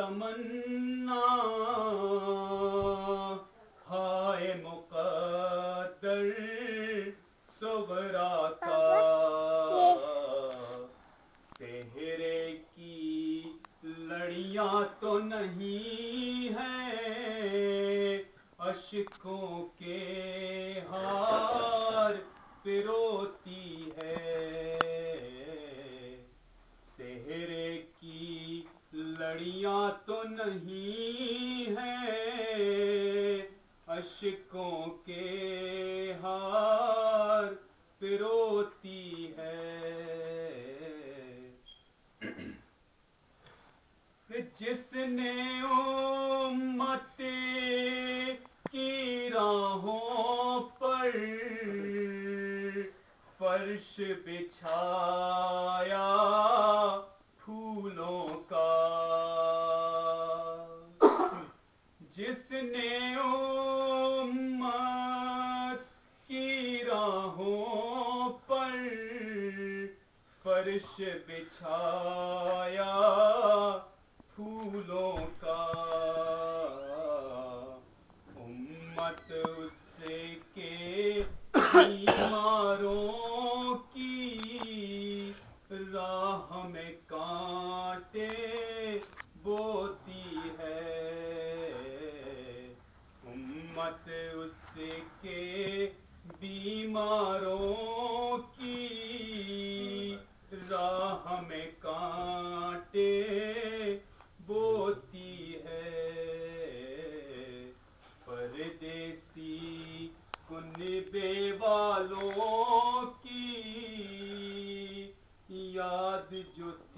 تمنا ہائے مقدر صغرا کا صحرے کی لڑیاں تو نہیں ہیں اشکوں کے ہار پروتی ہے صحرے کی لڑیاں تو نہیں ہیں اشکوں کے ہار پروتی ہے جس نے امت کی راہوں پر فرش بچھایا پھولوں کا جس نے امت کی راہوں پر فرش بچھایا پھولوں کا امت اس کے بیماروں کی راہ میں کانٹے بوتی ہے امت اس کے بیماروں کی راہ میں کانٹے بوتی ہے پردیسی کنبے والوں کی یاد جو